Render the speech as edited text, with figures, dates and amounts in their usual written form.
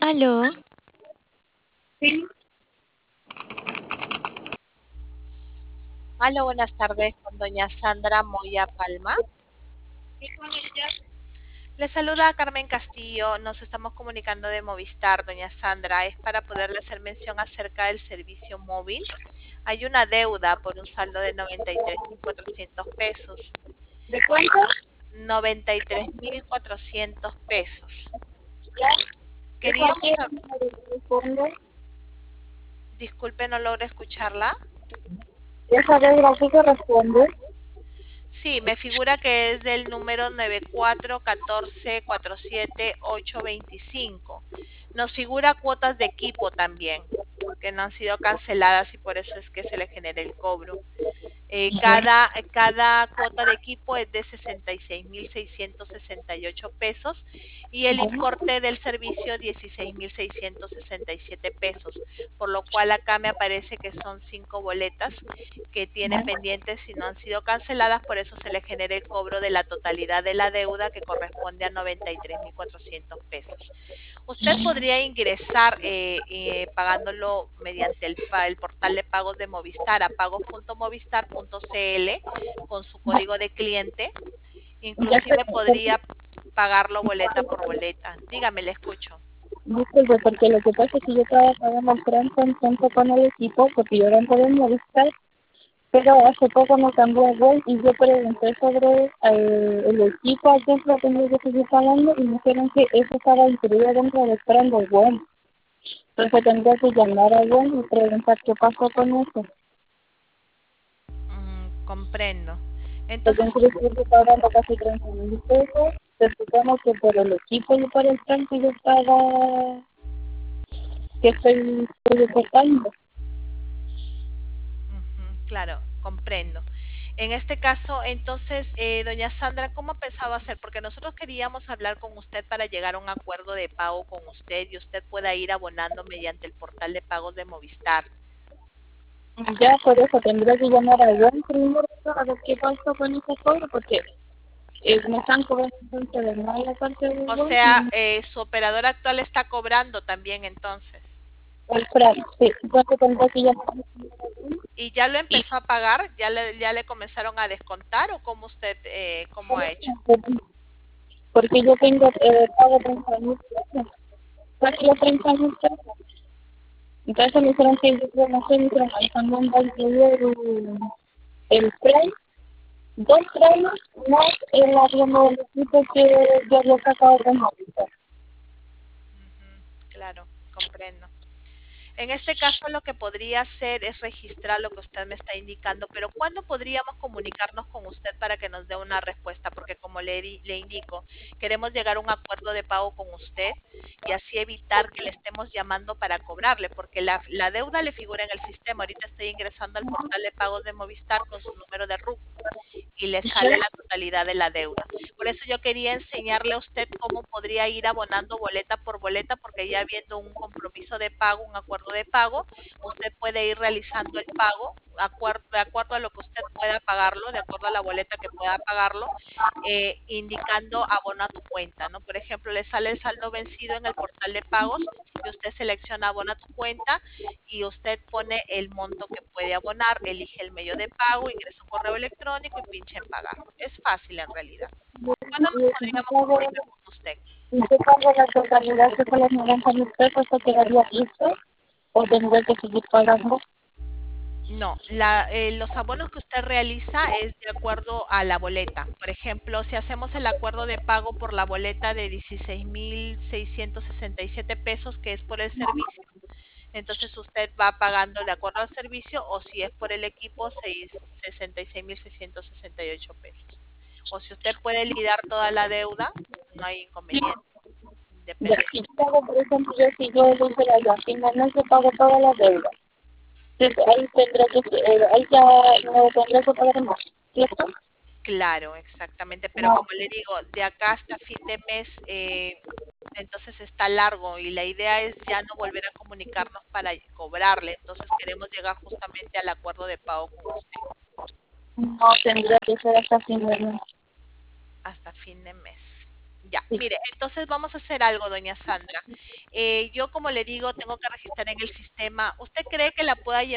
Aló, Sí, Hola, buenas tardes con doña Sandra Moya Palma. sí, con ella. Le saluda Carmen Castillo. Nos estamos comunicando de Movistar, doña Sandra. Es para poderle hacer mención acerca del servicio móvil. Hay una deuda por un saldo de 93.400 pesos. ¿De cuánto? 93.400 pesos. Ya. ¿Eso a Queríamos, qué número corresponde? disculpe, no logro escucharla. ¿Esa deuda a qué corresponde? Sí, me figura que es del número 94144785. Nos figura cuotas de equipo también, que no han sido canceladas y por eso es que se le genera el cobro. Ya. Cada cuota de equipo es de 66.668 pesos y el importe del servicio 16.667 pesos, por lo cual acá me aparece que son 5 boletas que tiene pendientes y no han sido canceladas, por eso se le genera el cobro de la totalidad de la deuda que corresponde a 93.400 pesos. Usted podría ingresar pagándolo mediante el portal de pagos de Movistar a pagos.movistar.cl con su código de cliente. Ya sé, Inclusive podría pagarlo boleta por boleta. Dígame, le escucho. disculpe, porque lo que pasa es que yo estaba pagando el tránsito entonces con el equipo, porque yo era de Movistar, pero hace poco me cambié a web y yo pregunté sobre el equipo, a quién lo tengo que seguir pagando, y me dijeron que eso estaba incluido dentro del plan de web. Entonces tendría que llamar a web y preguntar qué pasó con eso. Comprendo. Porque Entonces, nosotros estoy pagando casi 30.000 pesos. Se supone que por el equipo y por el plan que yo paga, que estoy reportando. claro, comprendo. En este caso, entonces, doña Sandra, ¿cómo pensaba hacer? Porque nosotros queríamos hablar con usted para llegar a un acuerdo de pago con usted y usted pueda ir abonando mediante el portal de pagos de Movistar. Ya por eso tendría que llamar a Iván primero a ver qué pasó con ese cobro, porque me están cobrando entonces de más la parte de O Iván sea, y su operador actual está cobrando también entonces. el plan. Sí, entonces tendría que llamar ¿Y ya lo y empezó a pagar? Ya le comenzaron a descontar o cómo usted, cómo ha hecho? porque yo tengo pago 30.000 pesos, casi los 30.000 pesos. Entonces me dijeron que yo no sé, me dijeron, ahí también va a incluir el plan. Dos premios más el arriendo del equipo que yo había sacado de Movistar. Claro, comprendo. En este caso, lo que podría hacer es registrar lo que usted me está indicando, pero ¿cuándo podríamos comunicarnos con usted para que nos dé una respuesta? Porque como le indico, queremos llegar a un acuerdo de pago con usted y así evitar que le estemos llamando para cobrarle, porque la deuda le figura en el sistema. Ahorita estoy ingresando al portal de pagos de Movistar con su número de RUC y le sale la totalidad de la deuda. Por eso yo quería enseñarle a usted cómo podría ir abonando boleta por boleta, porque ya viendo un compromiso de pago, un acuerdo de pago, usted puede ir realizando el pago de acuerdo a lo que usted pueda pagarlo, de acuerdo a la boleta que pueda pagarlo, indicando abono a tu cuenta, ¿no? Por ejemplo, le sale el saldo vencido en el portal de pagos y usted selecciona abono a tu cuenta y usted pone el monto que puede abonar, elige el medio de pago, ingresa un correo electrónico y pincha en pagar. Es fácil en realidad. ¿Cuándo nos Y podríamos comunicar con usted? yo pago la totalidad que son los 90.000 pesos, ¿se quedaría listo? ¿O tendría que seguir pagando? No, los abonos que usted realiza es de acuerdo a la boleta. Por ejemplo, si hacemos el acuerdo de pago por la boleta de 16.667 pesos, que es por el servicio, entonces usted va pagando de acuerdo al servicio o si es por el equipo, 66.668 pesos. O si usted puede liquidar toda la deuda, no hay inconveniente. Ya, Depende. si yo pago, por ejemplo, yo si yo dijera yo, a fin de mes yo pago toda la deuda. Entonces, ahí tendré que, ahí ya no tendré que pagar más, ¿cierto? Claro, exactamente. Pero como le digo, de acá hasta fin de mes, entonces está largo y la idea es ya no volver a comunicarnos para cobrarle. Entonces queremos llegar justamente al acuerdo de pago con usted No tendría que ser hasta fin de mes. hasta fin de mes. Ya, Sí. mire, entonces vamos a hacer algo, doña Sandra. Yo, como le digo, tengo que registrar en el sistema. ¿Usted cree que la pueda